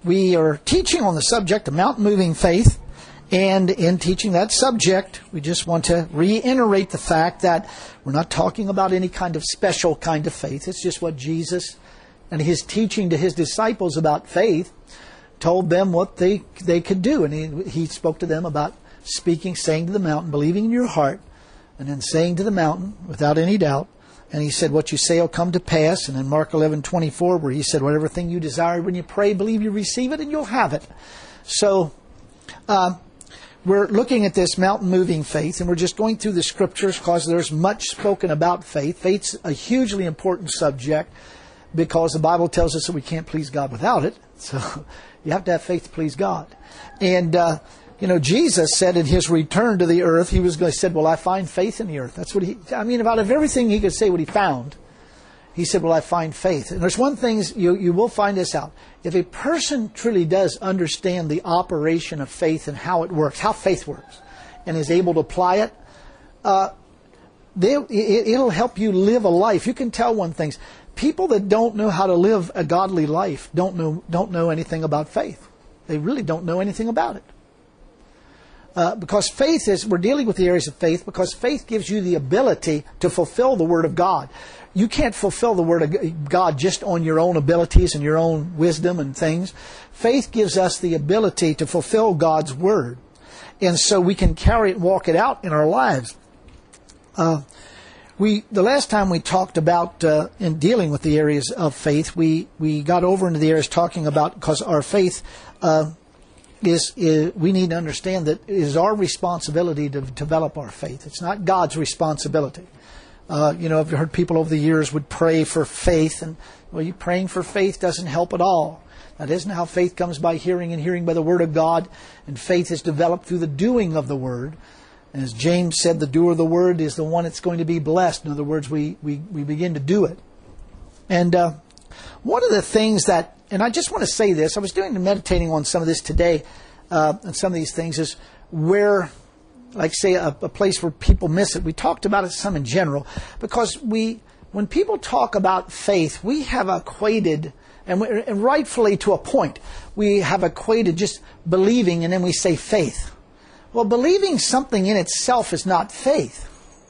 We are teaching on the subject of mountain-moving faith, and in teaching that subject, we just want to reiterate the fact that we're not talking about any kind of special kind of faith. It's just what Jesus and His teaching to His disciples about faith told them what they could do. And He spoke to them about saying to the mountain, believing in your heart, and then saying to the mountain without any doubt. And He said, what you say will come to pass. And in Mark 11:24, where He said, whatever thing you desire when you pray, believe you receive it and you'll have it. So, we're looking at this mountain-moving faith, and we're just going through the Scriptures because there's much spoken about faith. Faith's a hugely important subject because the Bible tells us that we can't please God without it. So, you have to have faith to please God. And, Jesus said in His return to the earth, He said, well, I find faith in the earth. That's what out of everything He could say what He found, He said, well, I find faith. And there's one thing, you will find this out. If a person truly does understand the operation of faith and how it works, how faith works, and is able to apply it, it'll help you live a life. You can tell one thing. People that don't know how to live a godly life don't know anything about faith. They really don't know anything about it. Because we're dealing with the areas of faith, because faith gives you the ability to fulfill the Word of God. You can't fulfill the Word of God just on your own abilities and your own wisdom and things. Faith gives us the ability to fulfill God's Word. And so we can carry it and walk it out in our lives. The last time we talked about in dealing with the areas of faith, we got over into the areas talking about, because our faith we need to understand that it is our responsibility to develop our faith. It's not God's responsibility. I've heard people over the years would pray for faith, and you praying for faith doesn't help at all. That isn't how faith comes, by hearing, and hearing by the Word of God. And faith is developed through the doing of the Word. And as James said, the doer of the Word is the one that's going to be blessed. In other words, we begin to do it. And one of the things that, and I just want to say this, I was meditating on some of this today, and some of these things is where, like say, a place where people miss it. We talked about it some in general, because when people talk about faith, we have equated, and rightfully to a point, we have equated just believing, and then we say faith. Well, believing something in itself is not faith.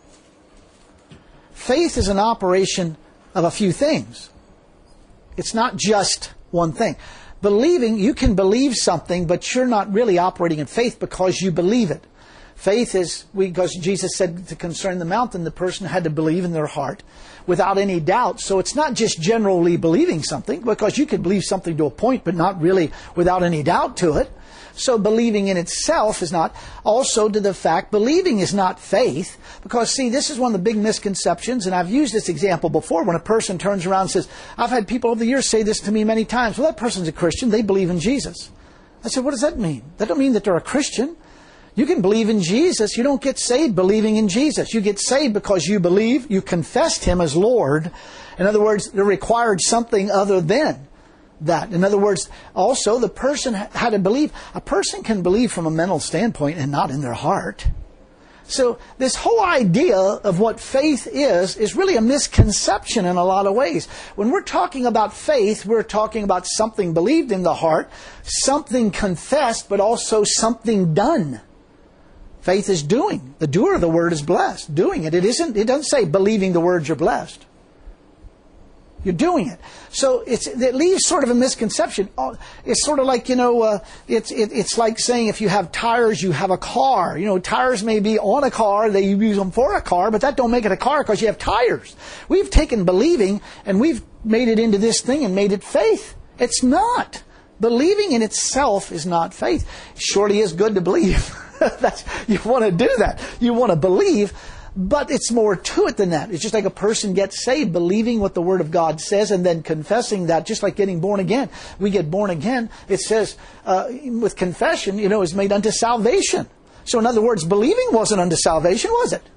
Faith is an operation of a few things. It's not just one thing. Believing, you can believe something, but you're not really operating in faith because you believe it. Faith is, because Jesus said to concern the mountain, the person had to believe in their heart without any doubt. So it's not just generally believing something, because you could believe something to a point, but not really without any doubt to it. So believing in itself is not. Also to the fact, believing is not faith. Because, see, this is one of the big misconceptions, and I've used this example before, when a person turns around and says, I've had people over the years say this to me many times, well, that person's a Christian, they believe in Jesus. I said, what does that mean? That don't mean that they're a Christian. You can believe in Jesus. You don't get saved believing in Jesus. You get saved because you believe, you confessed Him as Lord. In other words, they're required something other than that. In other words, also the person had to believe. A person can believe from a mental standpoint and not in their heart. So this whole idea of what faith is really a misconception in a lot of ways. When we're talking about faith, we're talking about something believed in the heart, something confessed, but also something done. Faith is doing. The doer of the word is blessed. Doing it. It doesn't say believing the word you're blessed. You're doing it. So it leaves sort of a misconception. It's sort of like, it's like saying if you have tires, you have a car. Tires may be on a car, they use them for a car, but that don't make it a car because you have tires. We've taken believing and we've made it into this thing and made it faith. It's not. Believing in itself is not faith. It surely is good to believe. You want to do that. You want to believe. But it's more to it than that. It's just like a person gets saved, believing what the Word of God says and then confessing that, just like getting born again. We get born again, it says, with confession, is made unto salvation. So in other words, believing wasn't unto salvation, was it?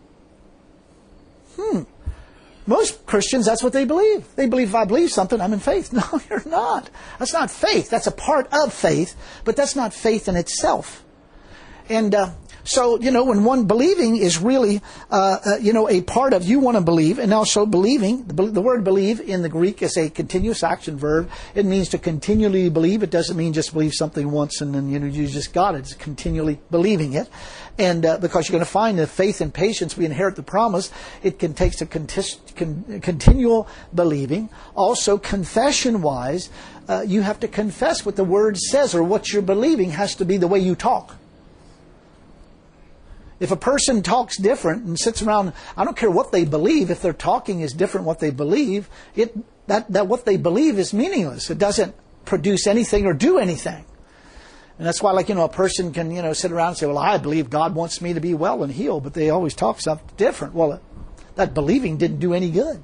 Most Christians, that's what they believe. They believe if I believe something, I'm in faith. No, you're not. That's not faith. That's a part of faith, but that's not faith in itself. And So, when one believing is really, a part of you want to believe, and also believing, the word believe in the Greek is a continuous action verb. It means to continually believe. It doesn't mean just believe something once and then, you just got it. It's continually believing it. And because you're going to find that faith and patience, we inherit the promise, it takes a continual believing. Also, confession-wise, you have to confess what the Word says, or what you're believing has to be the way you talk. If a person talks different and sits around, I don't care what they believe, if their talking is different what they believe, that what they believe is meaningless. It doesn't produce anything or do anything. And that's why, a person can, sit around and say, well, I believe God wants me to be well and healed, but they always talk something different. Well, that believing didn't do any good.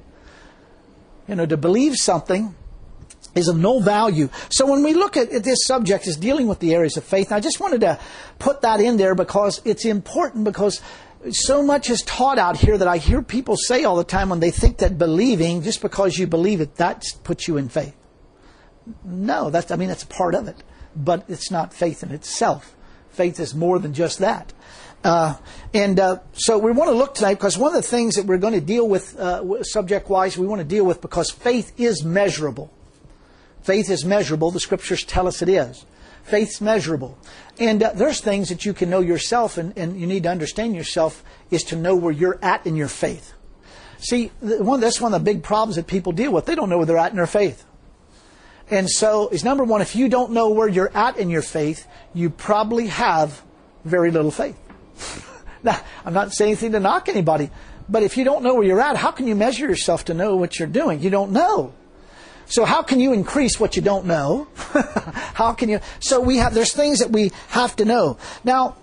To believe something is of no value. So when we look at this subject is dealing with the areas of faith, and I just wanted to put that in there because it's important, because so much is taught out here that I hear people say all the time when they think that believing, just because you believe it, that puts you in faith. No, that's a part of it. But it's not faith in itself. Faith is more than just that. So we want to look tonight, because one of the things that we're going to deal with subject-wise, we want to deal with, because faith is measurable. Faith is measurable. The Scriptures tell us it is. Faith's measurable. And there's things that you can know yourself, and you need to understand yourself, is to know where you're at in your faith. See, that's one of the big problems that people deal with. They don't know where they're at in their faith. And so, number one, if you don't know where you're at in your faith, you probably have very little faith. Now, I'm not saying anything to knock anybody, but if you don't know where you're at, how can you measure yourself to know what you're doing? You don't know. So how can you increase what you don't know? How can you? So there's things that we have to know. Now,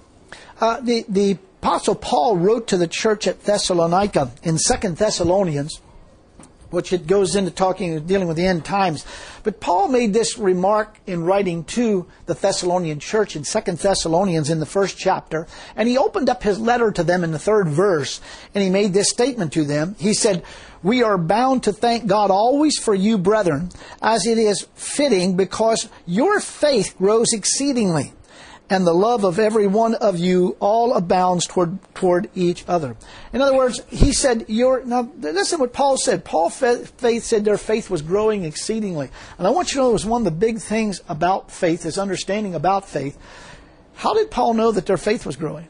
the Apostle Paul wrote to the church at Thessalonica in 2 Thessalonians, which it goes into dealing with the end times. But Paul made this remark in writing to the Thessalonian church in 2 Thessalonians in the first chapter. And he opened up his letter to them in the 3rd verse, and he made this statement to them. He said, "We are bound to thank God always for you, brethren, as it is fitting, because your faith grows exceedingly, and the love of every one of you all abounds toward each other." In other words, he said, now listen what Paul said. Faith said their faith was growing exceedingly. And I want you to know it was one of the big things about faith, is understanding about faith. How did Paul know that their faith was growing?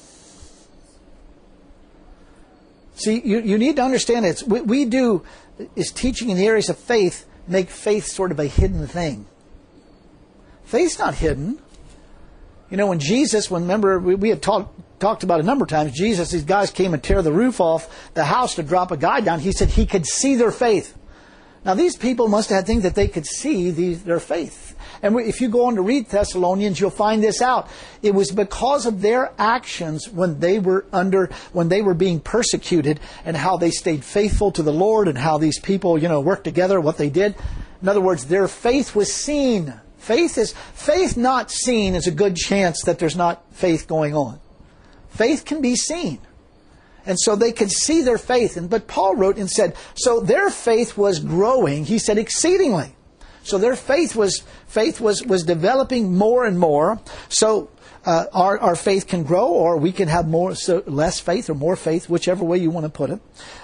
See, you need to understand it. We do is teaching in the areas of faith make faith sort of a hidden thing. Faith's not hidden. When Jesus, remember, we had talked about a number of times, Jesus, these guys came and tear the roof off the house to drop a guy down. He said he could see their faith. Now, these people must have had things that they could see their faith. And if you go on to read Thessalonians, you'll find this out. It was because of their actions when they were being persecuted, and how they stayed faithful to the Lord, and how these people, worked together, what they did. In other words, their faith was seen. Faith not seen is a good chance that there's not faith going on. Faith can be seen. And so they could see their faith. But Paul wrote and said, so their faith was growing, he said, exceedingly. So their faith was developing more and more. So our faith can grow, or we can have less faith or more faith, whichever way you want to put it.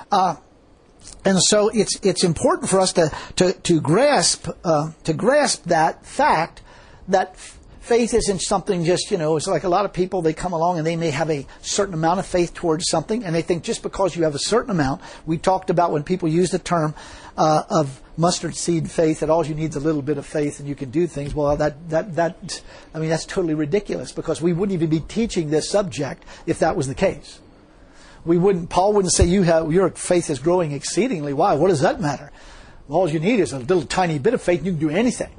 And so it's important for us to grasp that fact that faith isn't something just, it's like a lot of people, they come along and they may have a certain amount of faith towards something, and they think just because you have a certain amount, we talked about when people use the term of mustard seed faith, that all you need is a little bit of faith and you can do things. Well, that's totally ridiculous, because we wouldn't even be teaching this subject if that was the case. Paul wouldn't say your faith is growing exceedingly. Why? What does that matter? All you need is a little tiny bit of faith and you can do anything.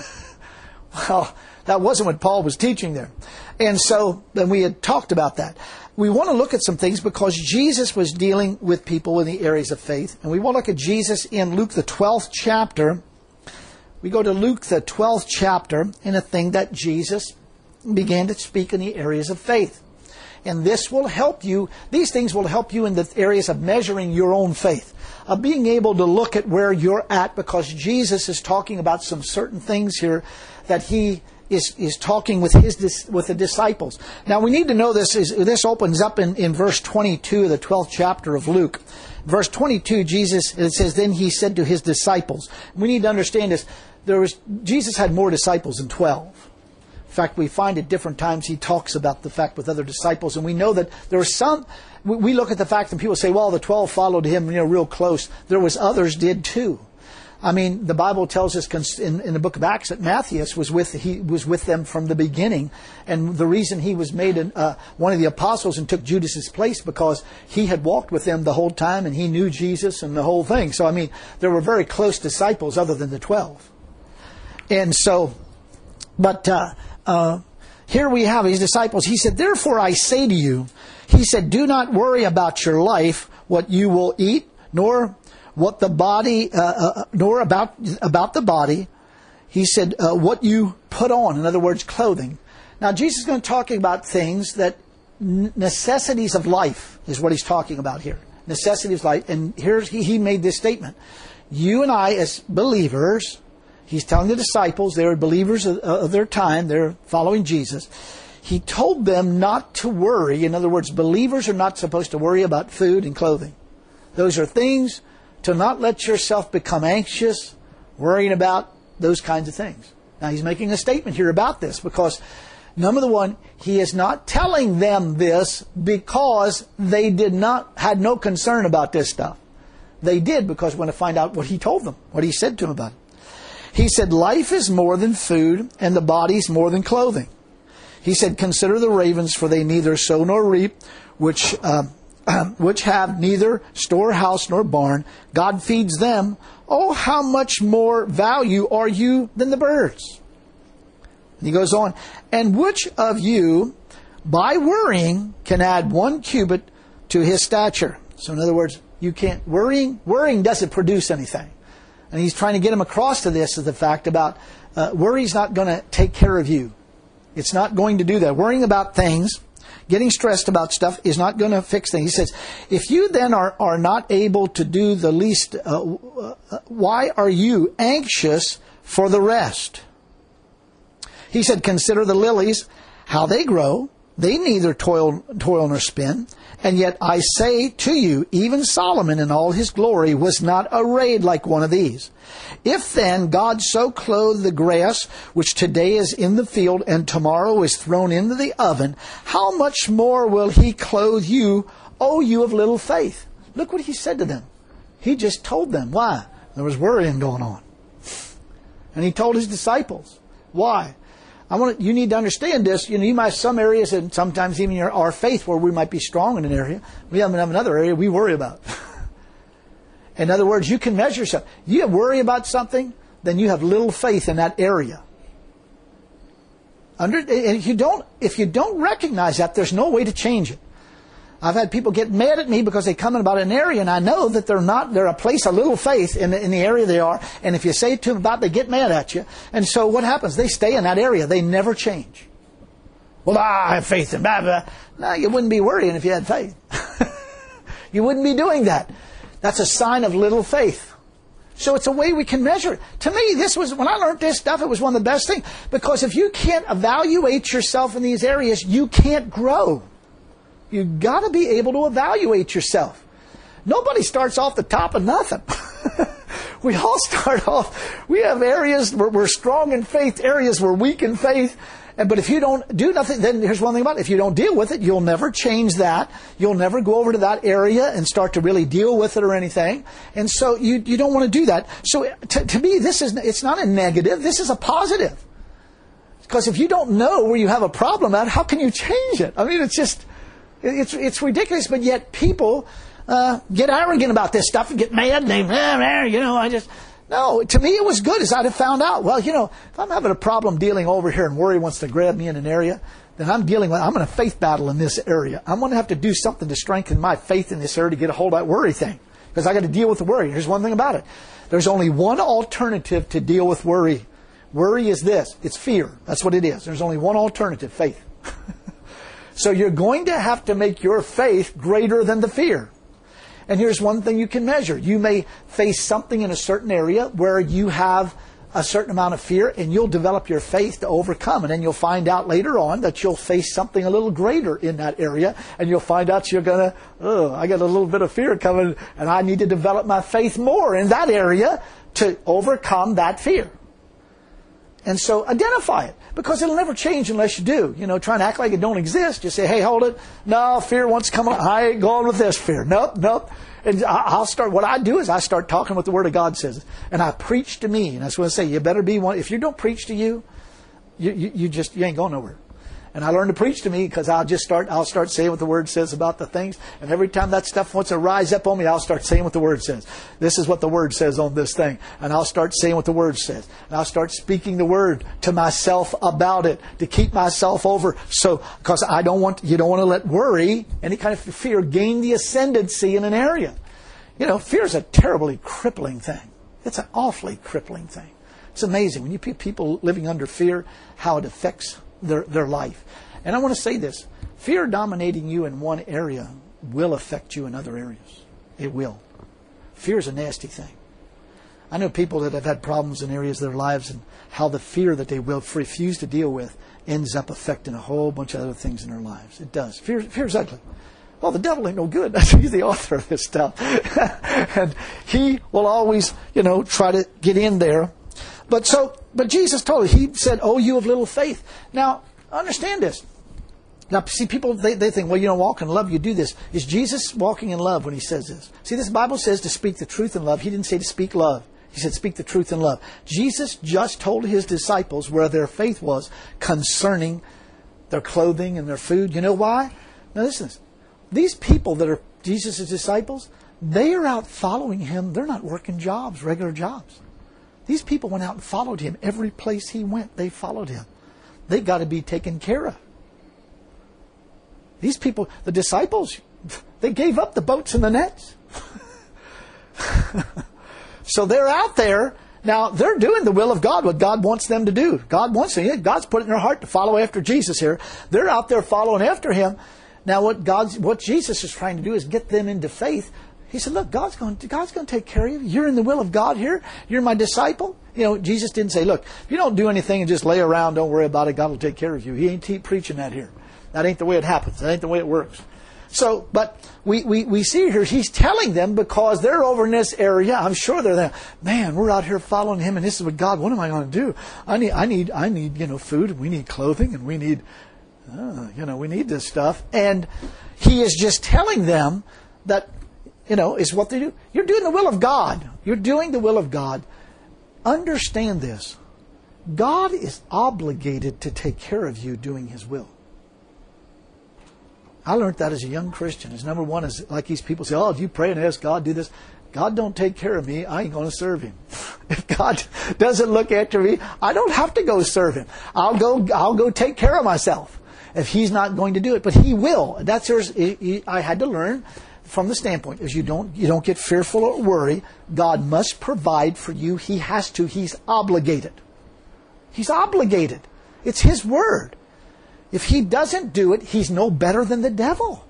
Well, that wasn't what Paul was teaching there. And so, then we had talked about that. We want to look at some things because Jesus was dealing with people in the areas of faith. And we want to look at Jesus in Luke the 12th chapter. We go to Luke the 12th chapter in a thing that Jesus began to speak in the areas of faith. And this will help you, these things will help you in the areas of measuring your own faith, of being able to look at where you're at, because Jesus is talking about some certain things here that he is talking with the disciples. Now we need to know this opens up in verse 22 of the 12th chapter of Luke. Verse 22, it says, then he said to his disciples. We need to understand this. Jesus had more disciples than 12. In fact, we find at different times he talks about the fact with other disciples, and we know that there were some. We look at the fact and people say, well, the 12 followed him, real close. There was others did too. I mean, the Bible tells us in the book of Acts that Matthias was with them from the beginning, and the reason he was made one of the apostles and took Judas's place because he had walked with them the whole time and he knew Jesus and the whole thing. So I mean, there were very close disciples other than the 12. And so, but here we have his disciples. He said, therefore I say to you, he said, do not worry about your life, what you will eat, nor what the body, nor about the body. He said, what you put on, in other words, clothing. Now, Jesus is going to talk about things that necessities of life is what he's talking about here. Necessities of life. And here's he made this statement. You and I, as believers, he's telling the disciples, they were believers of their time, they're following Jesus. He told them not to worry. In other words, believers are not supposed to worry about food and clothing. Those are things to not let yourself become anxious, worrying about those kinds of things. Now, he's making a statement here about this because, number one, he is not telling them this because they had no concern about this stuff. They did because we want to find out what he told them, what he said to them about it. He said, life is more than food and the body is more than clothing. He said, consider the ravens, for they neither sow nor reap, which have neither storehouse nor barn. God feeds them. Oh, how much more value are you than the birds? And he goes on, and which of you, by worrying, can add 1 cubit to his stature? So in other words, you can't, worrying doesn't produce anything. And he's trying to get him across to this is the fact about worry's not going to take care of you. It's not going to do that. Worrying about things, getting stressed about stuff is not going to fix things. He says, if you then are not able to do the least, why are you anxious for the rest? He said, consider the lilies, how they grow. They neither toil nor spin. And yet I say to you, even Solomon in all his glory was not arrayed like one of these. If then God so clothed the grass, which today is in the field and tomorrow is thrown into the oven, how much more will he clothe you, O you of little faith? Look what he said to them. He just told them. Why? There was worrying going on. And he told his disciples. Why? You need to understand this. You might have some areas and sometimes even our faith where we might be strong in an area. We have another area we worry about. In other words, you can measure yourself. You worry about something, then you have little faith in that area. And if you don't recognize that, there's no way to change it. I've had people get mad at me because they come in about an area and I know that they're a place of little faith in the area they are. And if you say it to them about it, they get mad at you. And so what happens? They stay in that area. They never change. Well, I have faith in blah, blah. No, you wouldn't be worrying if you had faith. You wouldn't be doing that. That's a sign of little faith. So it's a way we can measure it. To me, when I learned this stuff, it was one of the best things. Because if you can't evaluate yourself in these areas, you can't grow. You've got to be able to evaluate yourself. Nobody starts off the top of nothing. We all start off, we have areas where we're strong in faith, areas we're weak in faith. But if you don't do nothing, then here's one thing about it. If you don't deal with it, you'll never change that. You'll never go over to that area and start to really deal with it or anything. And so you don't want to do that. So to me, it's not a negative. This is a positive. Because if you don't know where you have a problem at, how can you change it? I mean, it's ridiculous. But yet people get arrogant about this stuff and get mad. And they, No, to me it was good as I'd have found out. Well, if I'm having a problem dealing over here and worry wants to grab me in an area, then I'm in a faith battle in this area. I'm going to have to do something to strengthen my faith in this area to get a hold of that worry thing. Because I got to deal with the worry. Here's one thing about it. There's only one alternative to deal with worry. Worry is this. It's fear. That's what it is. There's only one alternative, faith. So you're going to have to make your faith greater than the fear. And here's one thing you can measure. You may face something in a certain area where you have a certain amount of fear, and you'll develop your faith to overcome. And then you'll find out later on that you'll face something a little greater in that area, and you'll find out you're going to, I got a little bit of fear coming, and I need to develop my faith more in that area to overcome that fear. And so identify it, because it'll never change unless you do. Trying to act like it don't exist. You say, hey, hold it. No, fear wants to come on. I ain't going with this fear. Nope. And what I do is I start talking what the Word of God says. And I preach to me. And that's what I say. You better be one. If you don't preach to you, you ain't going nowhere. And I learned to preach to me because I'll start saying what the Word says about the things. And every time that stuff wants to rise up on me, I'll start saying what the Word says. This is what the Word says on this thing. And I'll start saying what the Word says. And I'll start speaking the Word to myself about it to keep myself over. So, because you don't want to let worry, any kind of fear, gain the ascendancy in an area. Fear is a terribly crippling thing. It's an awfully crippling thing. It's amazing when you people living under fear, how it affects their life. And I want to say this. Fear dominating you in one area will affect you in other areas. It will. Fear is a nasty thing. I know people that have had problems in areas of their lives, and how the fear that they will refuse to deal with ends up affecting a whole bunch of other things in their lives. It does. Fear is ugly. Well, the devil ain't no good. He's the author of this stuff. And he will always, try to get in there. But Jesus told us, He said, oh, you of little faith. Now, understand this. Now, see, people, they think, well, walk in love, you do this. Is Jesus walking in love when He says this? See, this Bible says to speak the truth in love. He didn't say to speak love. He said speak the truth in love. Jesus just told His disciples where their faith was concerning their clothing and their food. You know why? Now, listen. These people that are Jesus' disciples, they are out following Him. They're not working jobs, regular jobs. These people went out and followed Him. Every place He went, they followed Him. They got to be taken care of. These people, the disciples, they gave up the boats and the nets. So they're out there. Now, they're doing the will of God, what God wants them to do. God's put it in their heart to follow after Jesus here. They're out there following after Him. Now, what Jesus is trying to do is get them into faith. He said, look, God's going to take care of you. You're in the will of God here. You're my disciple. Jesus didn't say, look, if you don't do anything and just lay around, don't worry about it, God will take care of you. He ain't preaching that here. That ain't the way it happens. That ain't the way it works. So, but we see here, He's telling them because they're over in this area. I'm sure they're there. Man, we're out here following Him, and this is what God, what am I going to do? I need food, and we need clothing, and we need... we need this stuff. And He is just telling them that, is what they do. You're doing the will of God. You're doing the will of God. Understand this. God is obligated to take care of you doing His will. I learned that as a young Christian. As number one is like these people say, oh, do you pray and ask God do this? God don't take care of me, I ain't going to serve Him. If God doesn't look after me, I don't have to go serve Him. I'll go take care of myself. If He's not going to do it, but He will. I had to learn from the standpoint is you don't get fearful or worry. God must provide for you. He has to. He's obligated. He's obligated. It's His word. If He doesn't do it, He's no better than the devil.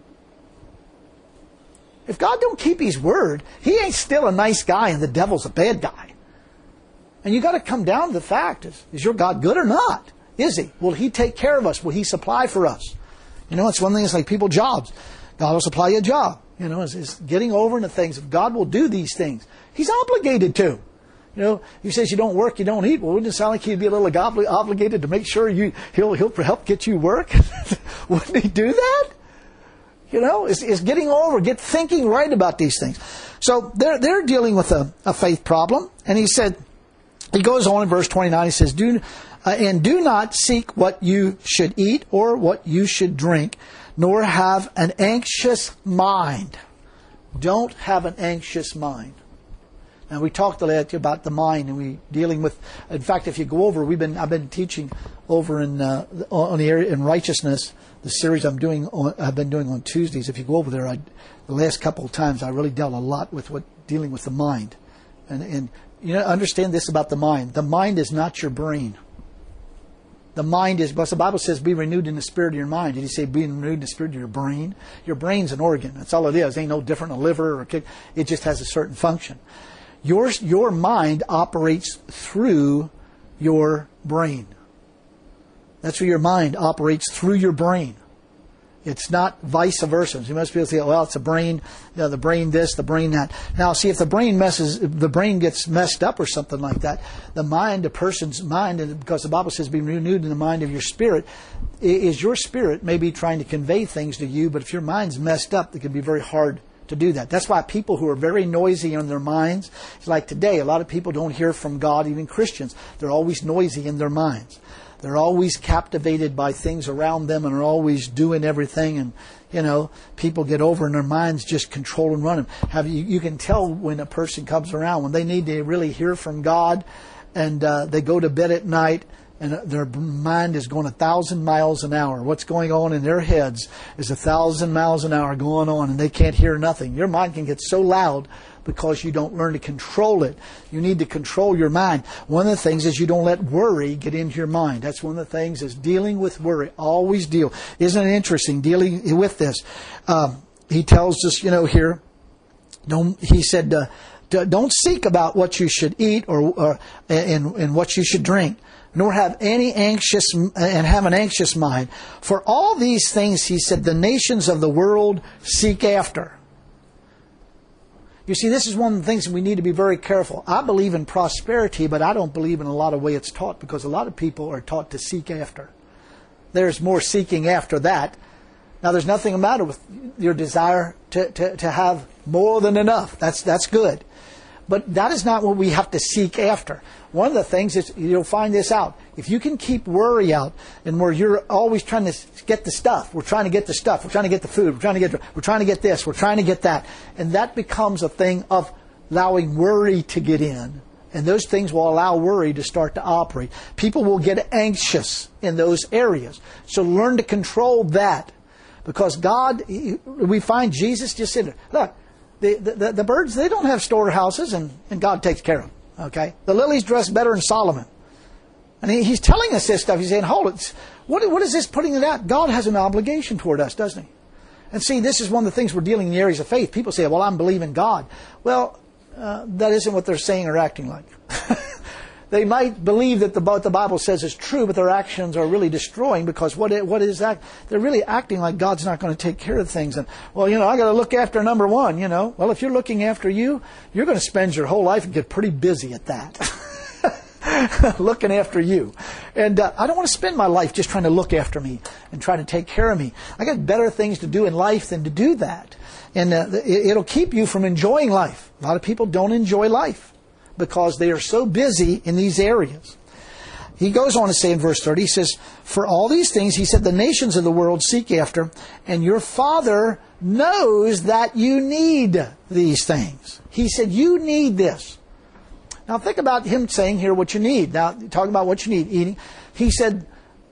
If God don't keep His word, He ain't still a nice guy and the devil's a bad guy. And you got to come down to the fact: is your God good or not? Is He? Will He take care of us? Will He supply for us? It's one thing. It's like people jobs. God will supply you a job. It's getting over into things. If God will do these things, He's obligated to. He says you don't work, you don't eat. Well, wouldn't it sound like He'd be a little obligated to make sure He'll help get you work? Wouldn't He do that? It's getting over, get thinking right about these things. So they're dealing with a faith problem. And he goes on in verse 29, he says, do not seek what you should eat or what you should drink, nor have an anxious mind. Don't have an anxious mind. Now, we talked about the mind, and we dealing with. In fact, if you go over, I've been teaching over in on the area in righteousness, the series I've been doing on Tuesdays. If you go over there, the last couple of times I really dealt a lot with dealing with the mind, and understand this about the mind. The mind is not your brain. The mind is, but the Bible says, be renewed in the spirit of your mind. Did He say be renewed in the spirit of your brain? Your brain's an organ. That's all it is. It ain't no different than a liver or a kidney. It just has a certain function. Your mind operates through your brain. That's where your mind operates, through your brain. It's not vice versa. You must be able to say, well, it's a brain, the brain this, the brain that. Now, see, if the brain gets messed up or something like that, the mind, a person's mind, and because the Bible says be renewed in the mind of your spirit, is your spirit maybe trying to convey things to you, but if your mind's messed up, it can be very hard to do that. That's why people who are very noisy in their minds, like today, a lot of people don't hear from God, even Christians. They're always noisy in their minds. They're always captivated by things around them and are always doing everything. And, people get over in their minds just control and run them. You can tell when a person comes around, when they need to really hear from God, and they go to bed at night and their mind is going 1,000 miles an hour. What's going on in their heads is 1,000 miles an hour going on, and they can't hear nothing. Your mind can get so loud because you don't learn to control it. You need to control your mind. One of the things is you don't let worry get into your mind. That's one of the things, is dealing with worry. Always deal. Isn't it interesting dealing with this? He tells us, here, he said, don't seek about what you should eat and what you should drink, nor have an anxious mind. For all these things, he said, the nations of the world seek after. You see, this is one of the things that we need to be very careful. I believe in prosperity, but I don't believe in a lot of way it's taught, because a lot of people are taught to seek after. There's more seeking after that. Now, there's nothing the matter with your desire to have more than enough. That's good. But that is not what we have to seek after. One of the things is, you'll find this out. If you can keep worry out, and where you're always trying to get the stuff, we're trying to get the stuff, we're trying to get the food, we're trying to get this, we're trying to get that, and that becomes a thing of allowing worry to get in. And those things will allow worry to start to operate. People will get anxious in those areas. So learn to control that. Because God, we find Jesus just said, look, the birds, they don't have storehouses, and God takes care of them. Okay? The lilies dress better than Solomon. And he's telling us this stuff. He's saying, hold it. What is this putting it out? God has an obligation toward us, doesn't he? And see, this is one of the things we're dealing in the areas of faith. People say, well, I'm believing God. Well, that isn't what they're saying or acting like. They might believe that what the Bible says is true, but their actions are really destroying, because what is that? They're really acting like God's not going to take care of things. And, well, I got to look after number one, Well, if you're looking after you're going to spend your whole life and get pretty busy at that. Looking after you. And I don't want to spend my life just trying to look after me and try to take care of me. I got better things to do in life than to do that. And it'll keep you from enjoying life. A lot of people don't enjoy life because they are so busy in these areas. He goes on to say in verse 30, he says, for all these things, he said, the nations of the world seek after, and your Father knows that you need these things. He said, you need this. Now think about him saying here what you need. Now, talking about what you need, eating. He said,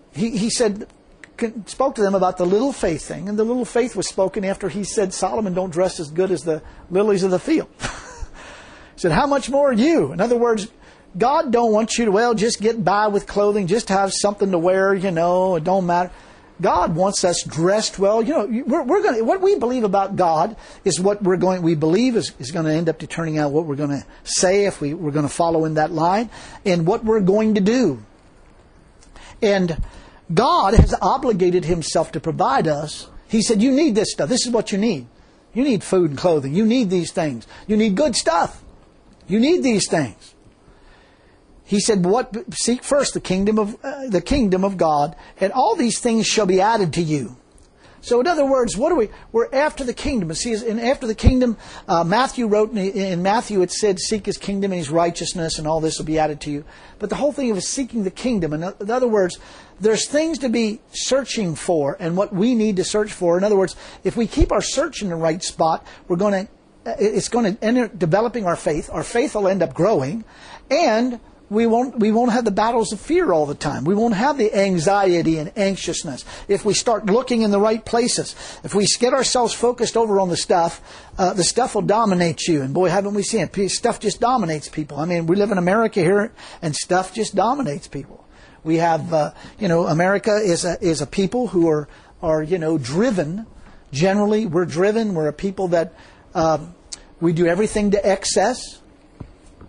spoke to them about the little faith thing, and the little faith was spoken after he said, Solomon don't dress as good as the lilies of the field. He said, how much more you? In other words, God don't want you to, just get by with clothing, just have something to wear, it don't matter. God wants us dressed well. We're going to, what we believe about God is what we believe is going to end up turning out what we're going to say if we're going to follow in that line, and what we're going to do. And God has obligated himself to provide us. He said, you need this stuff. This is what you need. You need food and clothing. You need these things. You need good stuff. You need these things. He said, seek first the kingdom of God, and all these things shall be added to you. So in other words, we're after the kingdom. See, and after the kingdom, Matthew wrote, in Matthew it said, seek his kingdom and his righteousness, and all this will be added to you. But the whole thing of seeking the kingdom, in other words, there's things to be searching for, and what we need to search for. In other words, if we keep our search in the right spot, it's going to end up developing our faith. Our faith will end up growing, and we won't have the battles of fear all the time. We won't have the anxiety and anxiousness. If we start looking in the right places, if we get ourselves focused over on the stuff will dominate you. And boy, haven't we seen it? Stuff just dominates people. I mean, we live in America here, and stuff just dominates people. We have, America is a people who are driven. Generally, we're driven. We're a people that we do everything to excess.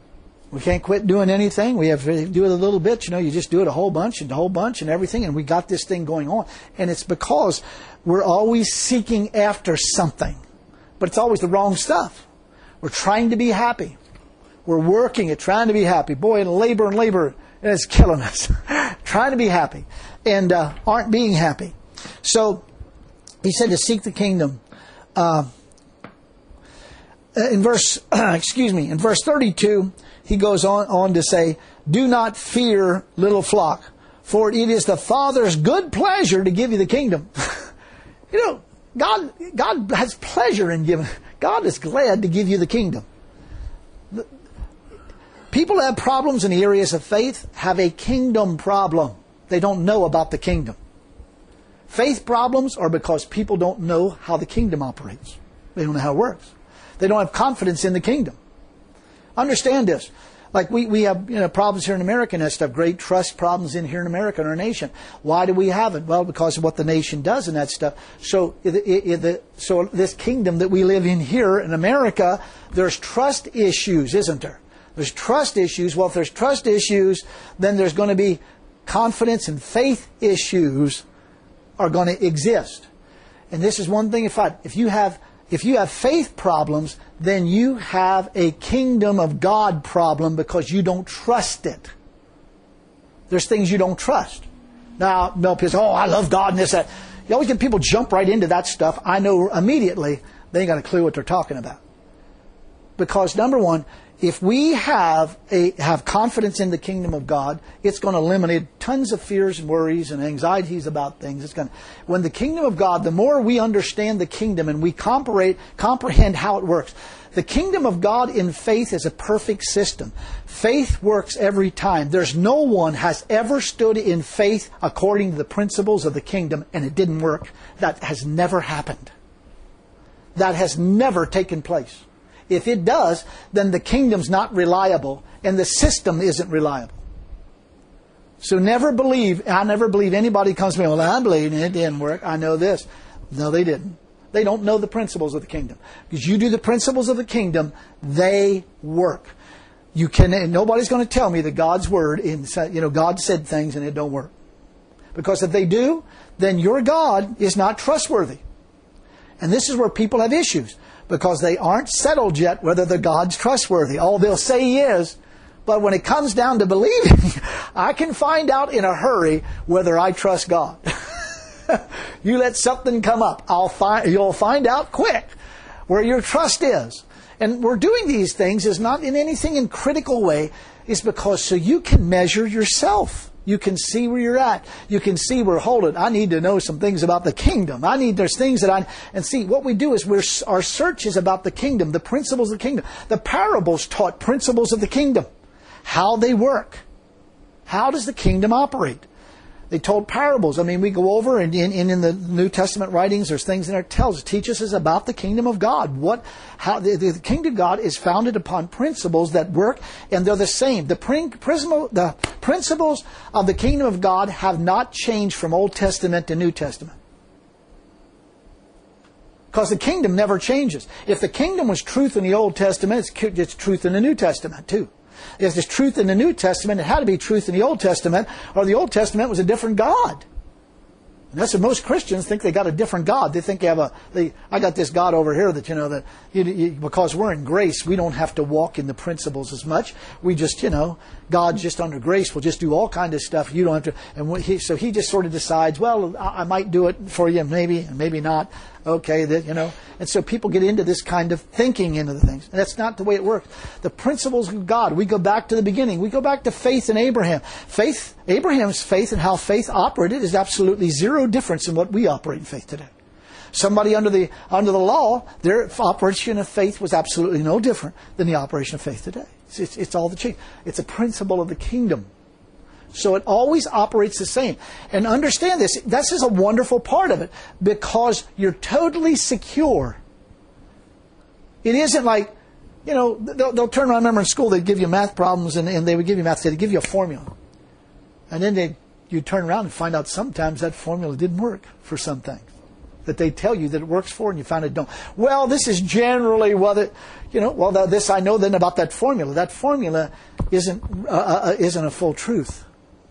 We can't quit doing anything. We have to do it a little bit. You just do it a whole bunch and everything. And we got this thing going on. And it's because we're always seeking after something. But it's always the wrong stuff. We're trying to be happy. We're working at trying to be happy. Boy, and labor, and it's killing us. Trying to be happy. And aren't being happy. So, he said to seek the kingdom. In verse 32, he goes on to say, do not fear, little flock, for it is the Father's good pleasure to give you the kingdom. God has pleasure in giving. God is glad to give you the kingdom. People who have problems in the areas of faith have a kingdom problem. They don't know about the kingdom. Faith problems are because people don't know how the kingdom operates. They don't know how it works. They don't have confidence in the kingdom. Understand this. Like we have problems here in America and that stuff, great trust problems in here in America in our nation. Why do we have it? Well, because of what the nation does and that stuff. So this kingdom that we live in here in America, there's trust issues, isn't there? There's trust issues. Well, if there's trust issues, then there's going to be confidence and faith issues are going to exist. And this is one thing, if you have faith problems, then you have a kingdom of God problem because you don't trust it. There's things you don't trust. Now, people say, I love God and this, that. You always get people jump right into that stuff. I know immediately they ain't got a clue what they're talking about. Because number one, if we have confidence in the kingdom of God, it's going to eliminate tons of fears and worries and anxieties about things. When the kingdom of God, the more we understand the kingdom and we comprehend how it works. The kingdom of God in faith is a perfect system. Faith works every time. There's no one has ever stood in faith according to the principles of the kingdom and it didn't work. That has never happened. That has never taken place. If it does, then the kingdom's not reliable and the system isn't reliable. So I never believe anybody comes to me, I believe it didn't work. I know this. No, they didn't. They don't know the principles of the kingdom. Because you do the principles of the kingdom, they work. Nobody's going to tell me that God's word, God said things and it don't work. Because if they do, then your God is not trustworthy. And this is where people have issues. Because they aren't settled yet whether the God's trustworthy. Oh, they'll say He is. But when it comes down to believing, I can find out in a hurry whether I trust God. You let something come up, you'll find out quick where your trust is. And we're doing these things is not in anything in critical way. It's because so you can measure yourself. You can see where you're at. You can see where, hold it, I need to know some things about the kingdom. There's things and see, what we do is our search is about the kingdom, the principles of the kingdom. The parables taught principles of the kingdom. How they work. How does the kingdom operate? They told parables. We go over and in the New Testament writings, there's things in there that teaches us about the kingdom of God. How the kingdom of God is founded upon principles that work, and they're the same. The principles of the kingdom of God have not changed from Old Testament to New Testament. Because the kingdom never changes. If the kingdom was truth in the Old Testament, it's truth in the New Testament too. If there's truth in the New Testament, it had to be truth in the Old Testament, or the Old Testament was a different God. And that's what most Christians think. They got a different God. They think I got this God over here that, because we're in grace, we don't have to walk in the principles as much. We just, God's just under grace. We'll just do all kind of stuff. You don't have to. So He just sort of decides, well, I might do it for you, maybe, and maybe not. Okay, And so people get into this kind of thinking into the things. And that's not the way it works. The principles of God, we go back to the beginning. We go back to faith in Abraham. Abraham's faith and how faith operated is absolutely zero difference in what we operate in faith today. Somebody under the law, their operation of faith was absolutely no different than the operation of faith today. It's all the change. It's a principle of the kingdom. So it always operates the same. And understand this. This is a wonderful part of it. Because you're totally secure. It isn't like, they'll turn around. I remember in school they'd give you math problems and they would give you math. They'd give you a formula. And then you'd turn around and find out sometimes that formula didn't work for some things. that they tell you that it works for, and you find it don't. Well, this is generally what it, this I know then about that formula. That formula isn't a full truth.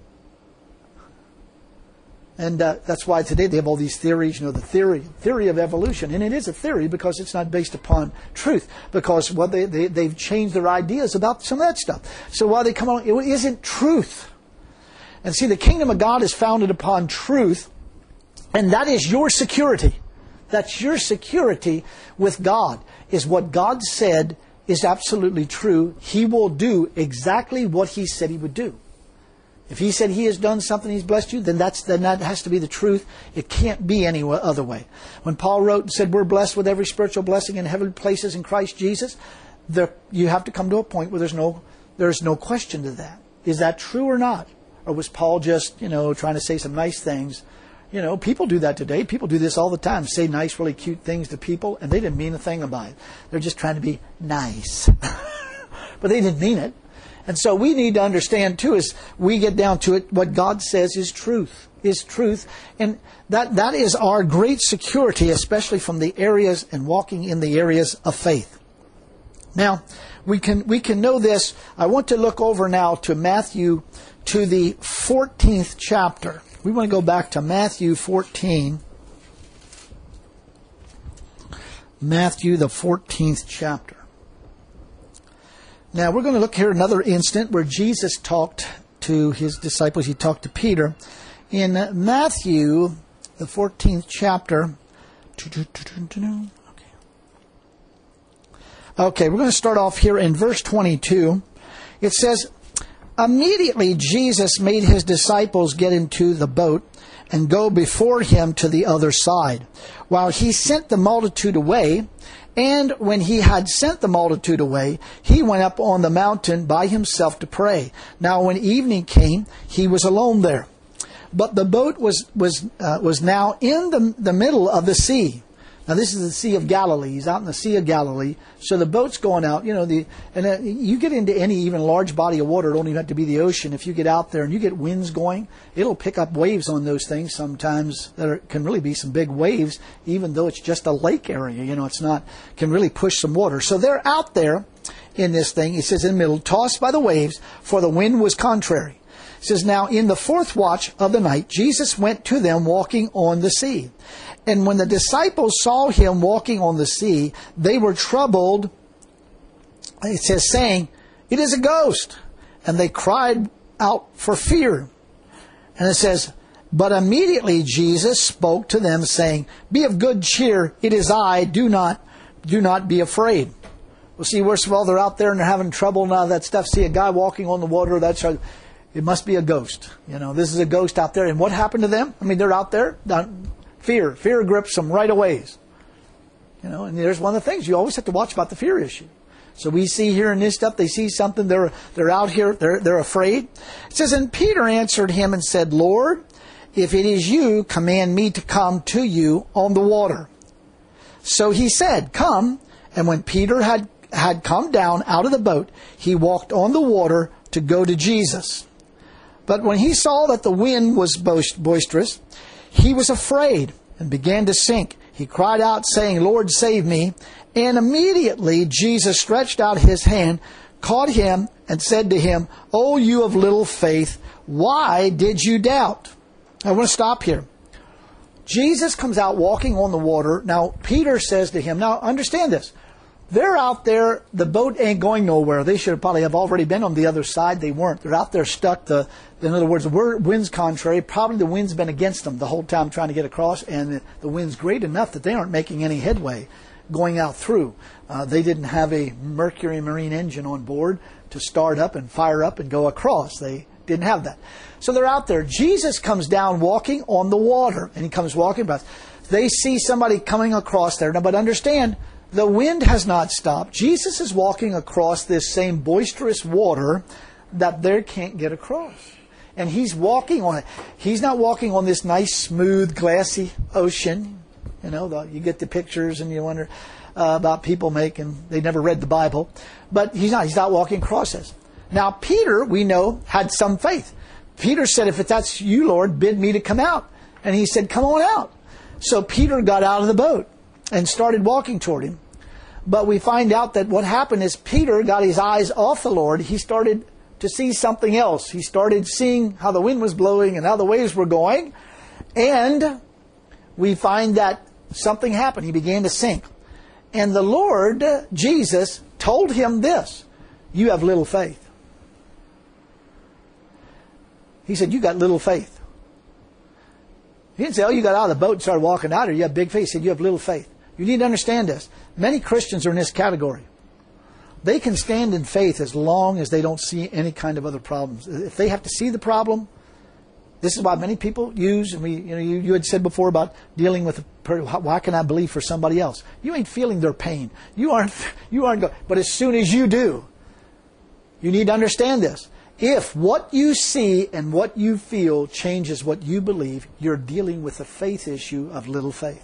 And that's why today they have all these theories, the theory of evolution. And it is a theory because it's not based upon truth. Because they've changed their ideas about some of that stuff. So while they come on, it isn't truth. And see, the kingdom of God is founded upon truth. And that is your security. That's your security with God. Is what God said is absolutely true. He will do exactly what He said He would do. If He said He has done something, He's blessed you, then that has to be the truth. It can't be any other way. When Paul wrote and said we're blessed with every spiritual blessing in heavenly places in Christ Jesus, you have to come to a point where there's no question to that. Is that true or not? Or was Paul just, trying to say some nice things? People do that today. People do this all the time. Say nice, really cute things to people, and they didn't mean a thing about it. They're just trying to be nice. But they didn't mean it. And so we need to understand, too, as we get down to it, what God says is truth. And that is our great security, especially from the areas and walking in the areas of faith. Now, we can know this. I want to look over now to Matthew, to the 14th chapter. We want to go back to Matthew 14. Matthew, the 14th chapter. Now, we're going to look here another instant where Jesus talked to His disciples. He talked to Peter. In Matthew, the 14th chapter. Okay, we're going to start off here in verse 22. It says, immediately Jesus made His disciples get into the boat and go before Him to the other side, while He sent the multitude away. And when He had sent the multitude away, He went up on the mountain by Himself to pray. Now when evening came, He was alone there. But the boat was now in the middle of the sea. Now this is the Sea of Galilee. He's out in the Sea of Galilee. So the boat's going out. You get into any even large body of water. It don't even have to be the ocean. If you get out there and you get winds going, it'll pick up waves on those things. Sometimes can really be some big waves, even though it's just a lake area. It's not, can really push some water. So they're out there in this thing. It says in the middle, tossed by the waves, for the wind was contrary. It says, now in the fourth watch of the night, Jesus went to them walking on the sea. And when the disciples saw Him walking on the sea, they were troubled, it says, saying, it is a ghost. And they cried out for fear. And it says, but immediately Jesus spoke to them, saying, be of good cheer, it is I, do not be afraid. Well, see, first of all, they're out there and they're having trouble and all that stuff. See a guy walking on the water, it must be a ghost. This is a ghost out there. And what happened to them? They're out there. Fear grips them right away. And there's one of the things you always have to watch about the fear issue. So we see here in this stuff, they see something, they're out here, they're afraid. It says, and Peter answered Him and said, Lord, if it is You, command me to come to You on the water. So He said, come. And when Peter had come down out of the boat, he walked on the water to go to Jesus. But when he saw that the wind was boisterous, he was afraid and began to sink. He cried out, saying, Lord, save me. And immediately Jesus stretched out His hand, caught him, and said to him, O you of little faith, why did you doubt? I want to stop here. Jesus comes out walking on the water. Now, Peter says to him, now understand this. They're out there, the boat ain't going nowhere. They should probably have already been on the other side. They weren't. They're out there stuck. In other words, the wind's contrary. Probably the wind's been against them the whole time trying to get across, and the wind's great enough that they aren't making any headway going out through. They didn't have a Mercury Marine engine on board to start up and fire up and go across. They didn't have that. So they're out there. Jesus comes down walking on the water, and He comes walking by. They see somebody coming across there. Now, but understand, the wind has not stopped. Jesus is walking across this same boisterous water that they can't get across. And He's walking on it. He's not walking on this nice, smooth, glassy ocean. You get the pictures and you wonder about people they never read the Bible. But He's not walking across this. Now, Peter, we know, had some faith. Peter said, if that's You, Lord, bid me to come out. And He said, come on out. So Peter got out of the boat and started walking toward him. But we find out that what happened is Peter got his eyes off the Lord. He started to see something else. He started seeing how the wind was blowing and how the waves were going. And we find that something happened. He began to sink. And the Lord, Jesus, told him this: you have little faith. He said, you got little faith. He didn't say, oh, you got out of the boat and started walking out, or you have big faith. He said, you have little faith. You need to understand this. Many Christians are in this category. They can stand in faith as long as they don't see any kind of other problems. If they have to see the problem, this is why many people use, and you had said before about dealing with, why can I believe for somebody else? You ain't feeling their pain. You aren't going. But as soon as you do, you need to understand this. If what you see and what you feel changes what you believe, you're dealing with a faith issue of little faith.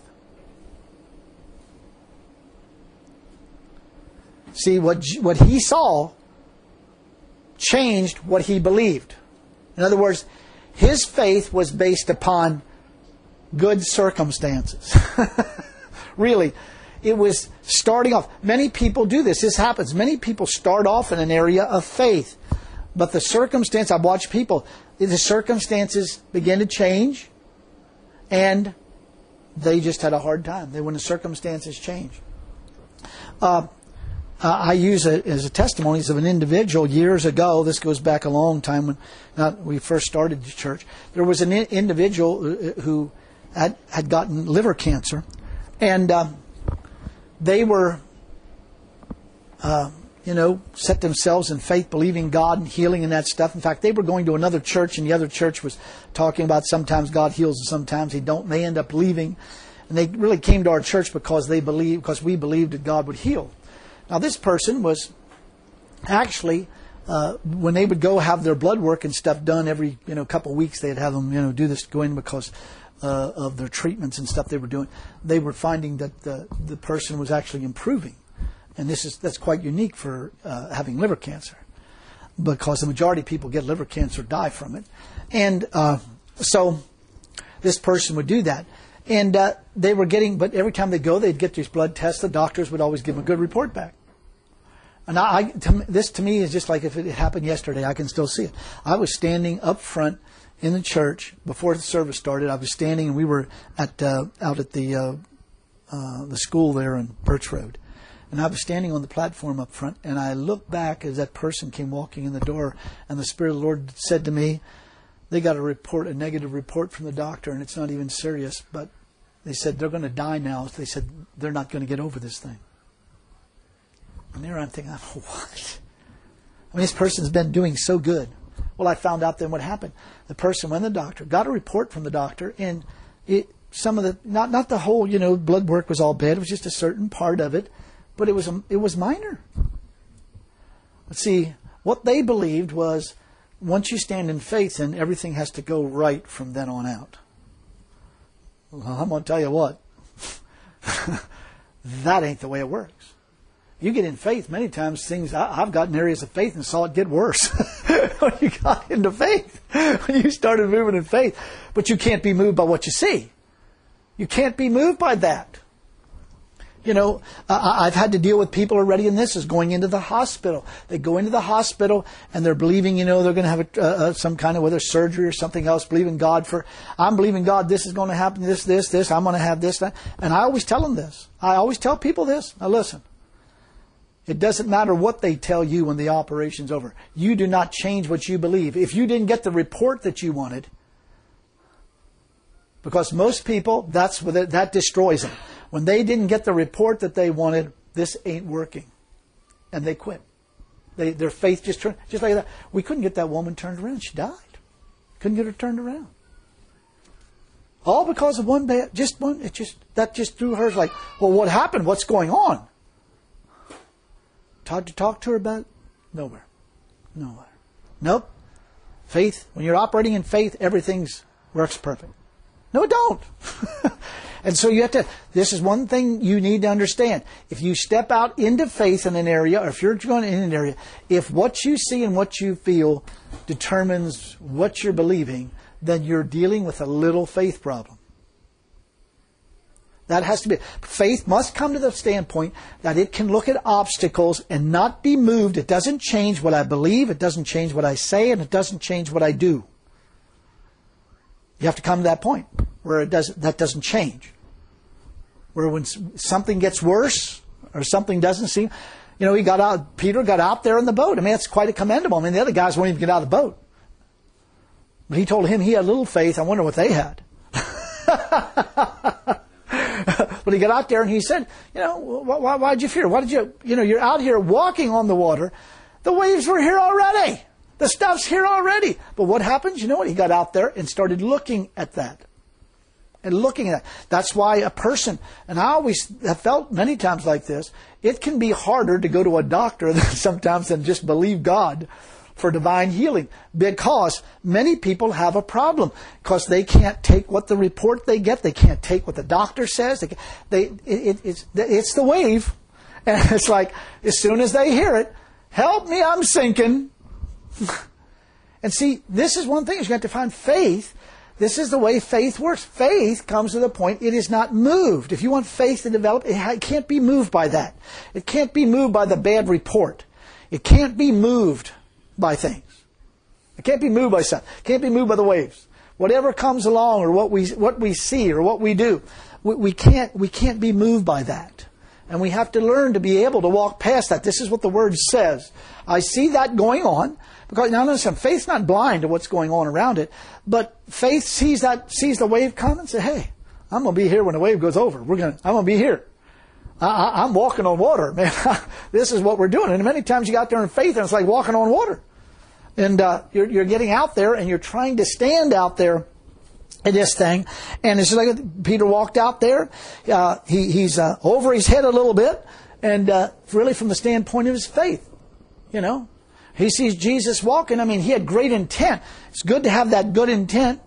See, what he saw changed what he believed. In other words, his faith was based upon good circumstances. Really, it was starting off. Many people do this. This happens. Many people start off in an area of faith. But the circumstance, I've watched people, the circumstances begin to change, and they just had a hard time. When the circumstances change. I use it as a testimonies of an individual years ago. This goes back a long time when we first started the church. There was an individual who had gotten liver cancer, and they were, set themselves in faith, believing God and healing and that stuff. In fact, they were going to another church, and the other church was talking about sometimes God heals and sometimes He don't. And they end up leaving, and they really came to our church because we believed that God would heal. Now, this person was actually, when they would go have their blood work and stuff done every couple of weeks, they'd have them do this, go in because of their treatments and stuff they were doing. They were finding that the person was actually improving, and that's quite unique for having liver cancer, because the majority of people get liver cancer die from it, and so this person would do that. And they were but every time they go, they'd get these blood tests. The doctors would always give them a good report back. And this to me is just like if it happened yesterday. I can still see it. I was standing up front in the church before the service started. I was standing, and we were out at the school there on Birch Road. And I was standing on the platform up front, and I looked back as that person came walking in the door, and the Spirit of the Lord said to me, they got a negative report from the doctor, and it's not even serious, but they said they're going to die now. So they said they're not going to get over this thing. And there I'm thinking, what? I mean, this person's been doing so good. Well, I found out then what happened. The person went to the doctor, got a report from the doctor, and some of the not the whole blood work was all bad. It was just a certain part of it, but it was minor. But see, what they believed was, once you stand in faith, then everything has to go right from then on out. Well, I'm going to tell you what. That ain't the way it works. You get in faith, many times I've gotten areas of faith and saw it get worse. When you got into faith, when you started moving in faith. But you can't be moved by what you see. You can't be moved by that. I've had to deal with people already, and this is going into the hospital. They go into the hospital, and they're believing, they're going to have some kind of, whether surgery or something else, believing God I'm believing God, this is going to happen, this, I'm going to have this, that. And I always tell them this. I always tell people this. Now listen, it doesn't matter what they tell you when the operation's over. You do not change what you believe. If you didn't get the report that you wanted, because most people, that destroys them. When they didn't get the report that they wanted, this ain't working. And they quit. Their faith just turned, just like that. We couldn't get that woman turned around. She died. Couldn't get her turned around. All because of one, that just threw her like, well, what happened? What's going on? Tried to talk to her about it? Nowhere. Nope. Faith, when you're operating in faith, everything works perfect. No, it don't. And so this is one thing you need to understand. If you step out into faith in an area, or if you're going in an area, if what you see and what you feel determines what you're believing, then you're dealing with a little faith problem. That has to be. Faith must come to the standpoint that it can look at obstacles and not be moved. It doesn't change what I believe, it doesn't change what I say, and it doesn't change what I do. You have to come to that point where that doesn't change. Where when something gets worse or something doesn't seem, Peter got out there in the boat. I mean, that's quite commendable. I mean, the other guys won't even get out of the boat. But he told him he had little faith. I wonder what they had. But he got out there and he said, why'd you fear? Why did you're out here walking on the water. The waves were here already. The stuff's here already. But what happens? You know what? He got out there and started looking at that. And looking at that. That's why a person, and I always have felt many times like this, it can be harder to go to a doctor sometimes than just believe God for divine healing, because many people have a problem because they can't take what the report they get, they can't take what the doctor says. It's the wave, and it's like as soon as they hear it, help me, I'm sinking. And see, this is one thing: is you have to find faith. This is the way faith works. Faith comes to the point it is not moved. If you want faith to develop, it can't be moved by that. It can't be moved by the bad report. It can't be moved by things. It can't be moved by something. It can't be moved by the waves. Whatever comes along, or what we see, or what we do, we can't be moved by that. And we have to learn to be able to walk past that. This is what the Word says. I see that going on, because now listen, faith's not blind to what's going on around it, but faith sees the wave come and says, "Hey, I'm going to be here when the wave goes over. I'm going to be here. I'm walking on water, man. This is what we're doing." And many times you got there in faith and it's like walking on water. And you're getting out there and you're trying to stand out there in this thing. And it's like Peter walked out there. He's over his head a little bit. And really from the standpoint of his faith, he sees Jesus walking. I mean, he had great intent. It's good to have that good intent.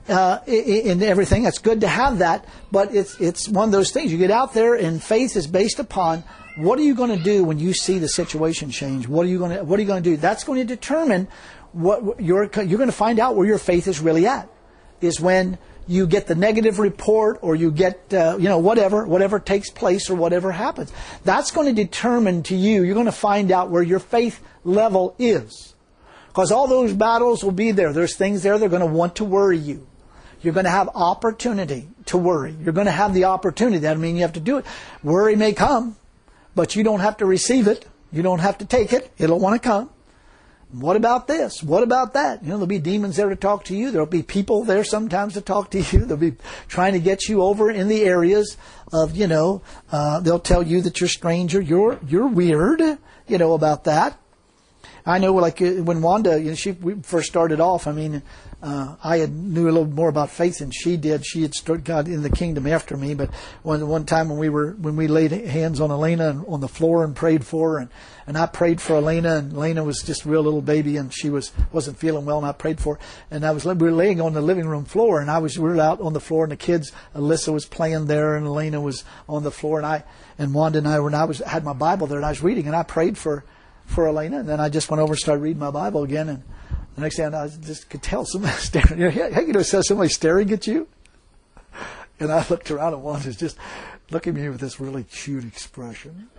In everything, it's good to have that, but it's one of those things. You get out there, and faith is based upon what are you going to do when you see the situation change. What are you going to do? That's going to determine what you're going to find out where your faith is really at. Is when you get the negative report, or you get whatever takes place or whatever happens. That's going to determine to you. You're going to find out where your faith level is, because all those battles will be there. There's things there that are going to want to worry you. You're going to have opportunity to worry. You're going to have the opportunity. That doesn't mean you have to do it. Worry may come, but you don't have to receive it. You don't have to take it. It'll want to come. What about this? What about that? There'll be demons there to talk to you. There'll be people there sometimes to talk to you. They'll be trying to get you over in the areas of, they'll tell you that you're stranger. You're weird, about that. I know, like when Wanda, we first started off. I mean, I knew a little more about faith than she did. She had got in the kingdom after me. But one time when we laid hands on Elena on the floor and prayed for her, and I prayed for Elena, and Elena was just a real little baby, and she wasn't feeling well, and I prayed for her. And we were laying on the living room floor, and we were out on the floor, and the kids, Alyssa was playing there, and Elena was on the floor, and Wanda and I had my Bible there, and I was reading, and I prayed for Elena, and then I just went over and started reading my Bible again, and the next thing I just could tell somebody staring. Somebody staring at you, and I looked around and Wanda's just looking at me with this really cute expression.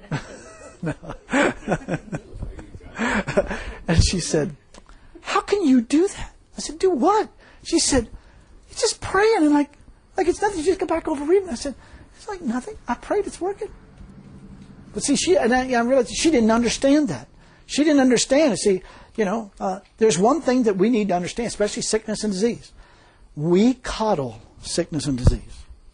And she said, "How can you do that?" I said, "Do what?" She said, "You're just praying and like it's nothing. You just go back over reading." I said, "It's like nothing. I prayed. It's working." But see, I realized she didn't understand that. She didn't understand it. See, there's one thing that we need to understand, especially sickness and disease. We coddle sickness and disease.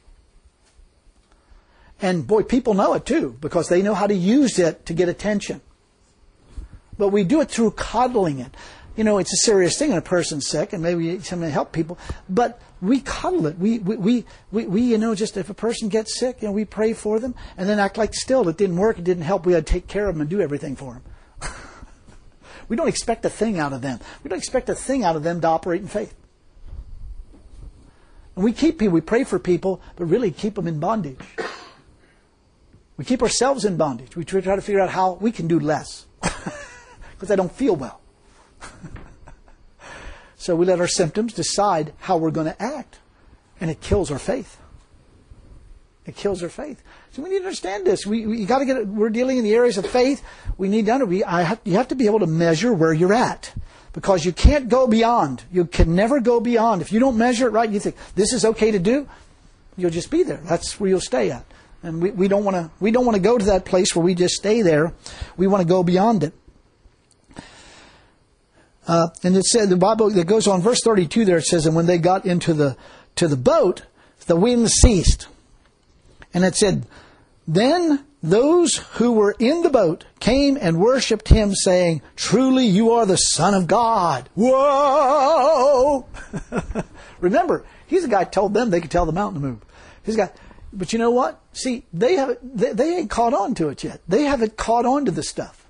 And boy, people know it too, because they know how to use it to get attention. But we do it through coddling it. It's a serious thing when a person's sick, and maybe something to help people. But we coddle it. We just if a person gets sick, we pray for them, and then act like still it didn't work, it didn't help. We had to take care of them and do everything for them. We don't expect a thing out of them. We don't expect a thing out of them to operate in faith. And we pray for people, but really keep them in bondage. We keep ourselves in bondage. We try to figure out how we can do less because I don't feel well. So we let our symptoms decide how we're going to act, and it kills our faith. It kills their faith. So we need to understand this. You got to get it. We're dealing in the areas of faith. We need to you have to be able to measure where you're at, because you can't go beyond. You can never go beyond. If you don't measure it right, you think this is okay to do, you'll just be there. That's where you'll stay at. And we don't want to go to that place where we just stay there. We want to go beyond it. And it said, the Bible that goes on, verse 32 there, it says, and when they got into the boat, the wind ceased. And it said, then those who were in the boat came and worshipped him, saying, truly you are the Son of God. Whoa! Remember, he's the guy who told them they could tell the mountain to move. He's the guy. But you know what? See, they ain't caught on to it yet. They haven't caught on to the stuff.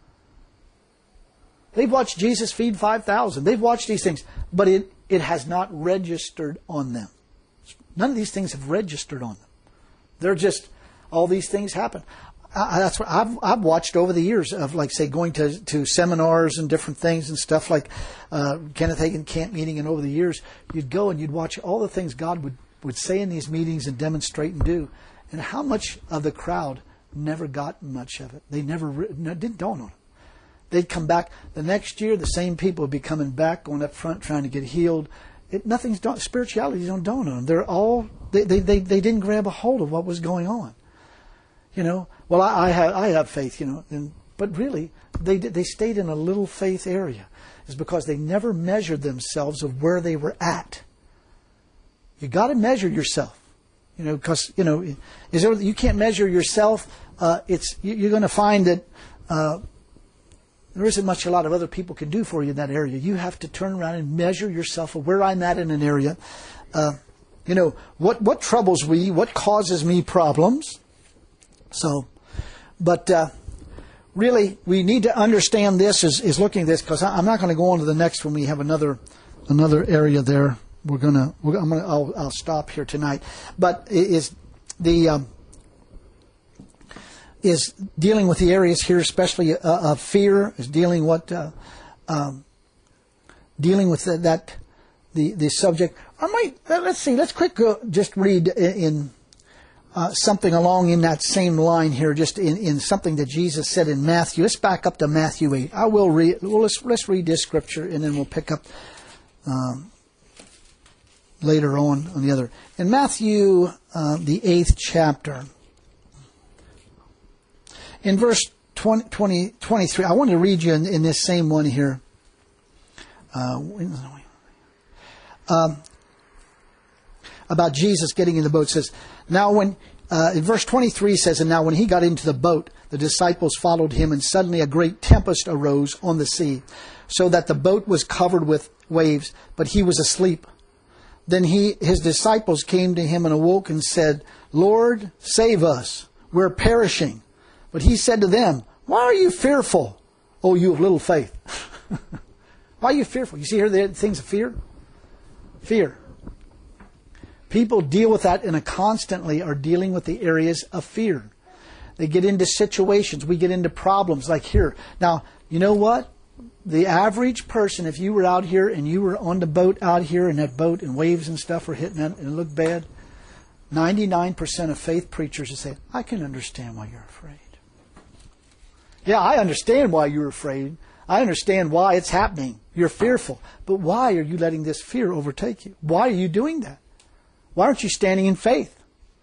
They've watched Jesus feed 5,000. They've watched these things. But it has not registered on them. None of these things have registered on them. They're just, all these things happen. That's what I've watched over the years of, like, say, going to seminars and different things and stuff like Kenneth Hagin camp meeting, and over the years you'd go and you'd watch all the things God would say in these meetings and demonstrate and do, and how much of the crowd never got much of it. They didn't dawn on them. They'd come back the next year. The same people would be coming back, going up front, trying to get healed. Spirituality don't dawn on them. They're all they didn't grab a hold of what was going on. You know, well, I have faith, you know, but really they stayed in a little faith area. It's because they never measured themselves of where they were at. You got to measure yourself, you know, because you can't measure yourself. You're going to find that there isn't much a lot of other people can do for you in that area. You have to turn around and measure yourself of where I'm at in an area. You know, what troubles me, what causes me problems. So, but really, we need to understand this is looking at this, because I'm not going to go on to the next one. We have another area there. I'll stop here tonight. But is dealing with the areas here, especially of fear, is dealing with the subject. Let's quick go, just read in something along in that same line here, just in something that Jesus said in Matthew. Let's back up to Matthew 8. I will read. Well, let's read this scripture, and then we'll pick up later on the other. In Matthew, the 8th chapter, in verse 23, I want to read you in this same one here. About Jesus getting in the boat. It says, now when, in verse 23 says, and now when he got into the boat, the disciples followed him, and suddenly a great tempest arose on the sea, so that the boat was covered with waves, but he was asleep. Then his disciples came to him and awoke and said, Lord, save us, we're perishing. But he said to them, why are you fearful, O you of little faith? Why are you fearful? You see here the things of fear? Fear. People deal with that and constantly are dealing with the areas of fear. They get into situations. We get into problems like here. Now, you know what? The average person, if you were out here and you were on the boat out here and that boat and waves and stuff were hitting it and it looked bad, 99% of faith preachers would say, I can understand why you're afraid. Yeah, I understand why you're afraid. I understand why it's happening. You're fearful. But why are you letting this fear overtake you? Why are you doing that? Why aren't you standing in faith?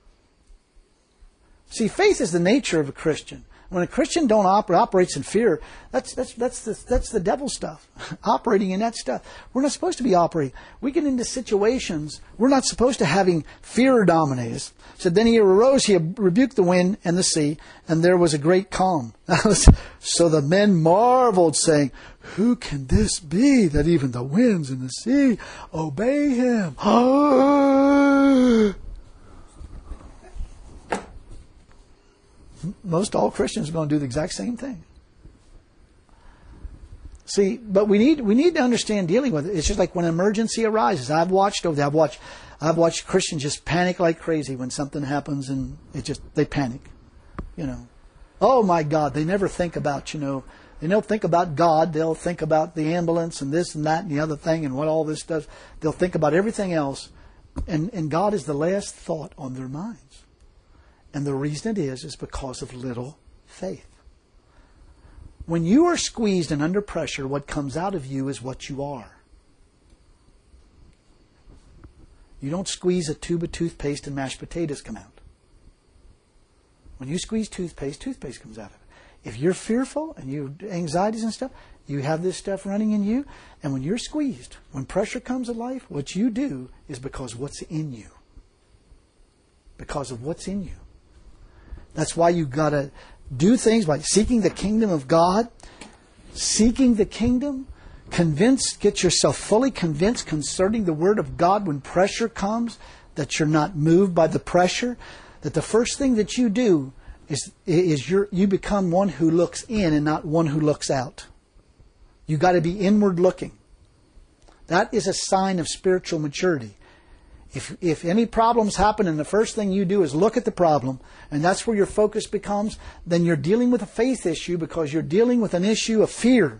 See, faith is the nature of a Christian. When a Christian operates in fear, that's the devil stuff. Operating in that stuff. We're not supposed to be operating. We get into situations, we're not supposed to having fear dominate us. So then he arose, he rebuked the wind and the sea, and there was a great calm. So the men marveled, saying, who can this be that even the winds and the sea obey him? Most all Christians are going to do the exact same thing. See, but we need to understand dealing with it. It's just like when an emergency arises. I've watched Christians just panic like crazy when something happens, and they panic. You know, oh my God! They never think about They don't think about God. They'll think about the ambulance and this and that and the other thing and what all this does. They'll think about everything else, and God is the last thought on their minds. And the reason it is because of little faith. When you are squeezed and under pressure, what comes out of you is what you are. You don't squeeze a tube of toothpaste and mashed potatoes come out. When you squeeze toothpaste comes out of it. If you're fearful and you have anxieties and stuff, you have this stuff running in you. And when you're squeezed, when pressure comes in life, what you do is because what's in you. Because of what's in you. That's why you've got to do things by seeking the kingdom of God. Seeking the kingdom. Get yourself fully convinced concerning the Word of God when pressure comes, that you're not moved by the pressure. That the first thing that you do is you become one who looks in and not one who looks out. You've got to be inward looking. That is a sign of spiritual maturity. If any problems happen and the first thing you do is look at the problem, and that's where your focus becomes, then you're dealing with a faith issue because you're dealing with an issue of fear.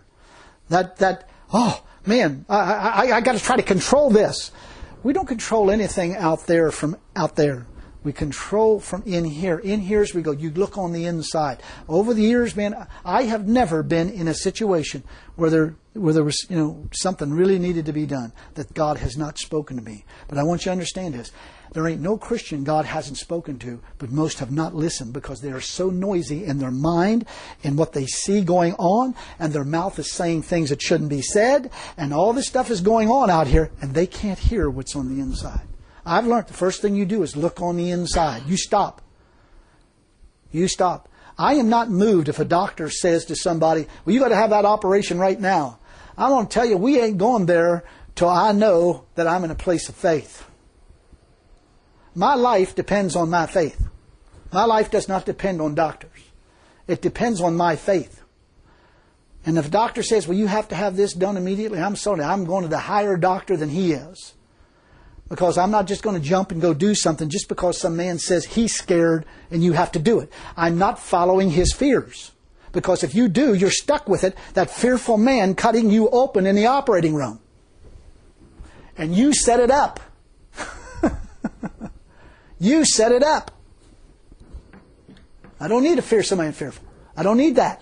Oh man, I got to try to control this. We don't control anything out there from out there. We control from in here. In here as we go. You look on the inside. Over the years, man, I have never been in a situation where there was, something really needed to be done that God has not spoken to me. But I want you to understand this. There ain't no Christian God hasn't spoken to, but most have not listened because they are so noisy in their mind and what they see going on, and their mouth is saying things that shouldn't be said, and all this stuff is going on out here, and they can't hear what's on the inside. I've learned the first thing you do is look on the inside. You stop. You stop. I am not moved if a doctor says to somebody, well, you got to have that operation right now. I want to tell you, we ain't going there till I know that I'm in a place of faith. My life depends on my faith. My life does not depend on doctors. It depends on my faith. And if a doctor says, well, you have to have this done immediately, I'm sorry, I'm going to the higher doctor than he is. Because I'm not just going to jump and go do something just because some man says he's scared and you have to do it. I'm not following his fears. Because if you do, you're stuck with it, that fearful man cutting you open in the operating room. And you set it up. You set it up. I don't need to fear somebody fearful. I don't need that.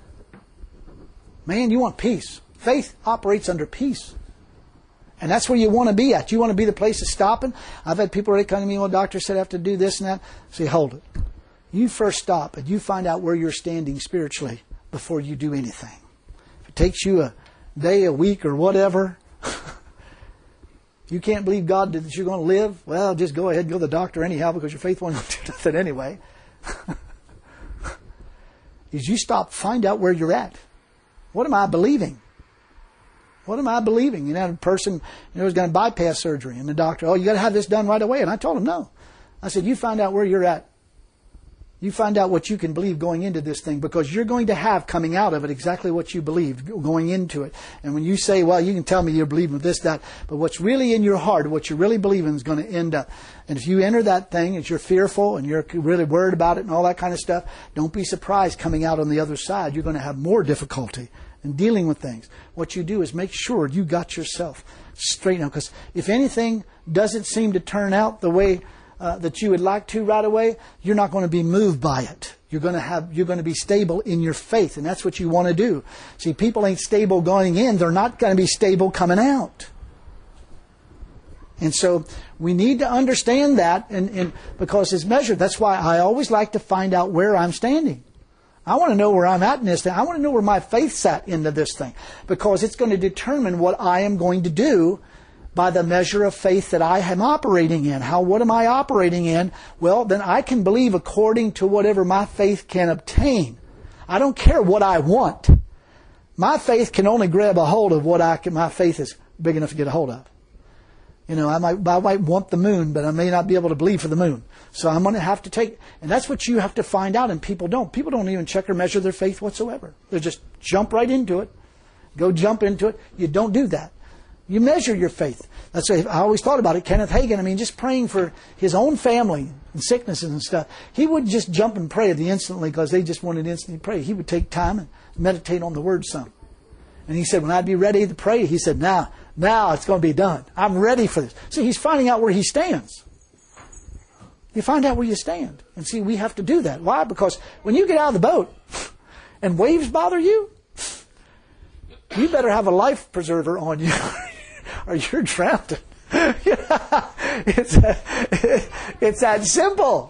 Man, you want peace. Faith operates under peace. And that's where you want to be at. You want to be the place of stopping. I've had people come to me, well, doctor said I have to do this and that. Say, hold it. You first stop and you find out where you're standing spiritually before you do anything. If it takes you a day, a week, or whatever, you can't believe God that you're going to live, well, just go ahead and go to the doctor anyhow because your faith won't do nothing anyway. Is you stop, find out where you're at. What am I believing? What am I believing? A person was going to bypass surgery, and the doctor, you got to have this done right away. And I told him no. I said, you find out where you're at. You find out what you can believe going into this thing, because you're going to have coming out of it exactly what you believed going into it. And when you say, well, you can tell me you're believing this, that, but what's really in your heart, what you're really believing is going to end up. And if you enter that thing as you're fearful and you're really worried about it and all that kind of stuff, don't be surprised coming out on the other side. You're going to have more difficulty in dealing with things. What you do is make sure you got yourself straight now. Because if anything doesn't seem to turn out the way that you would like to right away, you're not going to be moved by it. You're going to be stable in your faith, and that's what you want to do. See, people ain't stable going in; they're not going to be stable coming out. And so we need to understand that, and because it's measured. That's why I always like to find out where I'm standing. I want to know where I'm at in this thing. I want to know where my faith's at into this thing, because it's going to determine what I am going to do by the measure of faith that I am operating in. What am I operating in? Well, then I can believe according to whatever my faith can obtain. I don't care what I want. My faith can only grab a hold of what my faith is big enough to get a hold of. I might want the moon, but I may not be able to believe for the moon. So I'm going to have to take, and that's what you have to find out, and people don't. People don't even check or measure their faith whatsoever. They just jump right into it. Go jump into it. You don't do that. You measure your faith. That's what I always thought about it. Kenneth Hagin, just praying for his own family and sicknesses and stuff. He wouldn't just jump and pray instantly because they just wanted to instantly pray. He would take time and meditate on the Word some. And he said, when I'd be ready to pray, he said, now it's going to be done. I'm ready for this. See, he's finding out where he stands. You find out where you stand. And see, we have to do that. Why? Because when you get out of the boat and waves bother you, you better have a life preserver on you or you're drowning. It's that simple.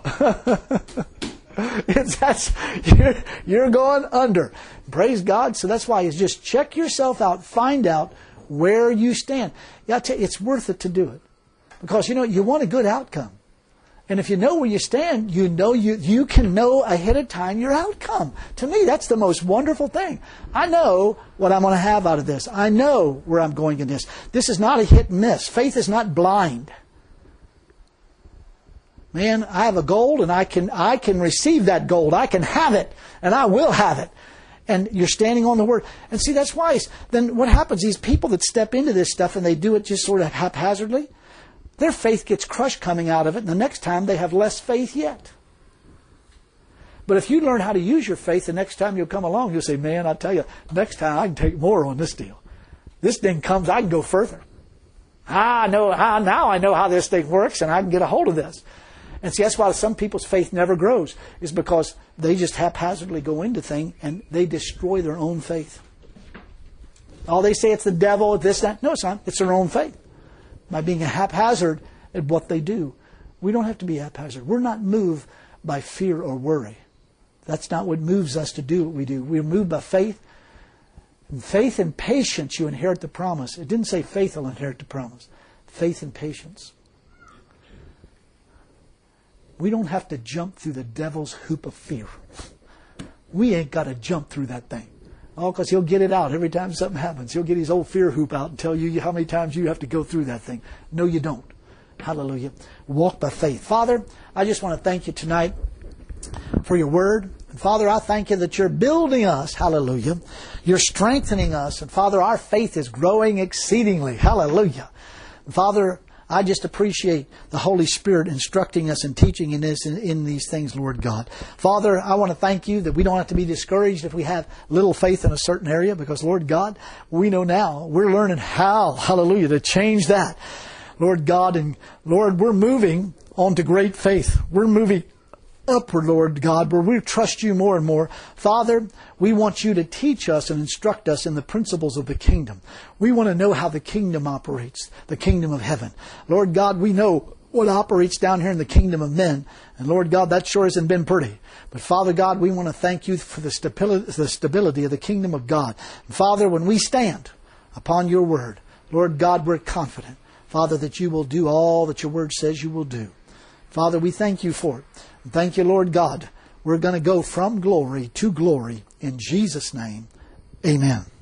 You're going under. Praise God. So that's why you just check yourself out, find out where you stand. Yeah, I tell you, it's worth it to do it. Because, you want a good outcome. And if you know where you stand, you can know ahead of time your outcome. To me, that's the most wonderful thing. I know what I'm going to have out of this. I know where I'm going in this. This is not a hit and miss. Faith is not blind. Man, I have a gold and I can receive that gold. I can have it and I will have it. And you're standing on the Word. And see, that's wise. Then what happens, these people that step into this stuff and they do it just sort of haphazardly, their faith gets crushed coming out of it, and the next time they have less faith yet. But if you learn how to use your faith, the next time you'll come along, you'll say, man, I tell you, next time I can take more on this deal. This thing comes, I can go further. Now I know how this thing works, and I can get a hold of this. And see, that's why some people's faith never grows, is because they just haphazardly go into things, and they destroy their own faith. Oh, they say it's the devil, this, that. No, it's not. It's their own faith. By being a haphazard at what they do. We don't have to be haphazard. We're not moved by fear or worry. That's not what moves us to do what we do. We're moved by faith. In faith and patience you inherit the promise. It didn't say faith will inherit the promise. Faith and patience. We don't have to jump through the devil's hoop of fear. We ain't got to jump through that thing. Oh, because he'll get it out every time something happens. He'll get his old fear hoop out and tell you how many times you have to go through that thing. No, you don't. Hallelujah. Walk by faith. Father, I just want to thank you tonight for your word. And Father, I thank you that you're building us. Hallelujah. You're strengthening us. And Father, our faith is growing exceedingly. Hallelujah. And Father, I just appreciate the Holy Spirit instructing us and teaching in these things, Lord God. Father, I want to thank you that we don't have to be discouraged if we have little faith in a certain area, because, Lord God, we know now, we're learning how, hallelujah, to change that. Lord God, and Lord, we're moving on to great faith. We're moving upward, Lord God, where we trust you more and more. Father, we want you to teach us and instruct us in the principles of the kingdom. We want to know how the kingdom operates, the kingdom of heaven. Lord God, we know what operates down here in the kingdom of men. And Lord God, that sure hasn't been pretty. But Father God, we want to thank you for the stability of the kingdom of God. And Father, when we stand upon your word, Lord God, we're confident, Father, that you will do all that your word says you will do. Father, we thank you for it. And thank you, Lord God. We're going to go from glory to glory. In Jesus' name, amen.